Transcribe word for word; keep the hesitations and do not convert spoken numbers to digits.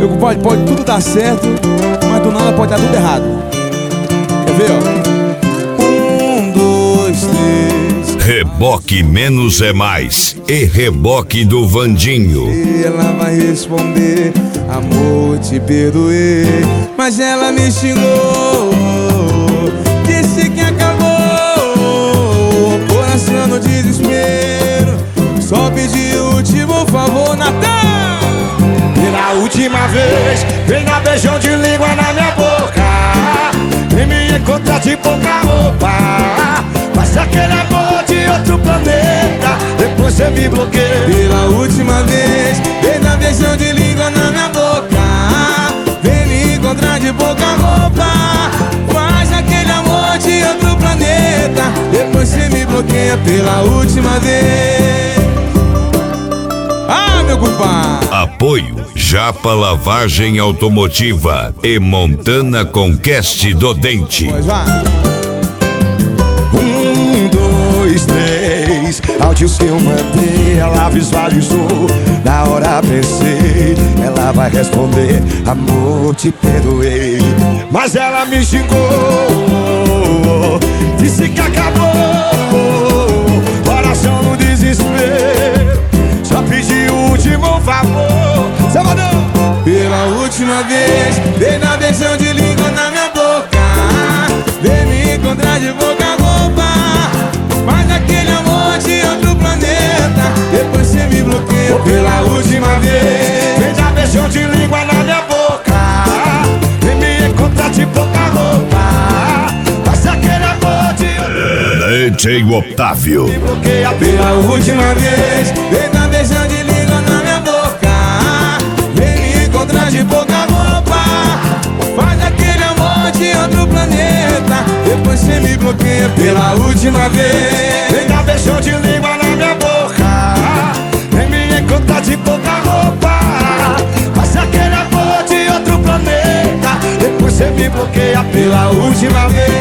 Eu, pode, pode tudo dar certo, mas do nada pode dar tudo errado. Quer ver, ó? Um, dois, três. Reboque Menos é Mais e Reboque do Vandinho. E ela vai responder: amor, te perdoei. Mas ela me xingou, disse que acabou. Coração no desespero, só pedi o último favor, Natan. Pela última vez, vem dar beijão de língua na minha boca. Vem me encontrar de pouca roupa. Faz aquele amor de outro planeta, depois você me bloqueia. Pela última vez, vem dar beijão de língua na minha boca. Vem me encontrar de pouca roupa. Faz aquele amor de outro planeta, depois você me bloqueia pela última vez. Ah, meu compadre! Apoio Japa Lavagem Automotiva e Montana Conquest do Dente. Pois vai. Um, dois, três. Áudio que eu mandei, ela visualizou. Na hora pensei, ela vai responder: amor, te perdoei. Mas ela me xingou, disse que acabou. Coração no desespero, só pedi o último favor. Salvador! Pela última vez, vem dar beijão de língua na minha boca. Vem me encontrar de boca roupa. Faz aquele amor de outro planeta, depois você me bloqueia pela última vez. Vem dar beijão de língua na minha boca. Vem me encontrar de pouca roupa. Faz aquele amor de D J Otávio. me bloqueia Pela última vez, vem dar beijão de língua na minha boca. Vem me encontrar de pouca roupa. Faz aquele amor de outro planeta, depois você me bloqueia pela última vez. Vem dar beijão de língua na minha boca. Vem me encontrar de pouca roupa. Faz aquele amor de outro planeta, depois você me bloqueia pela última vez.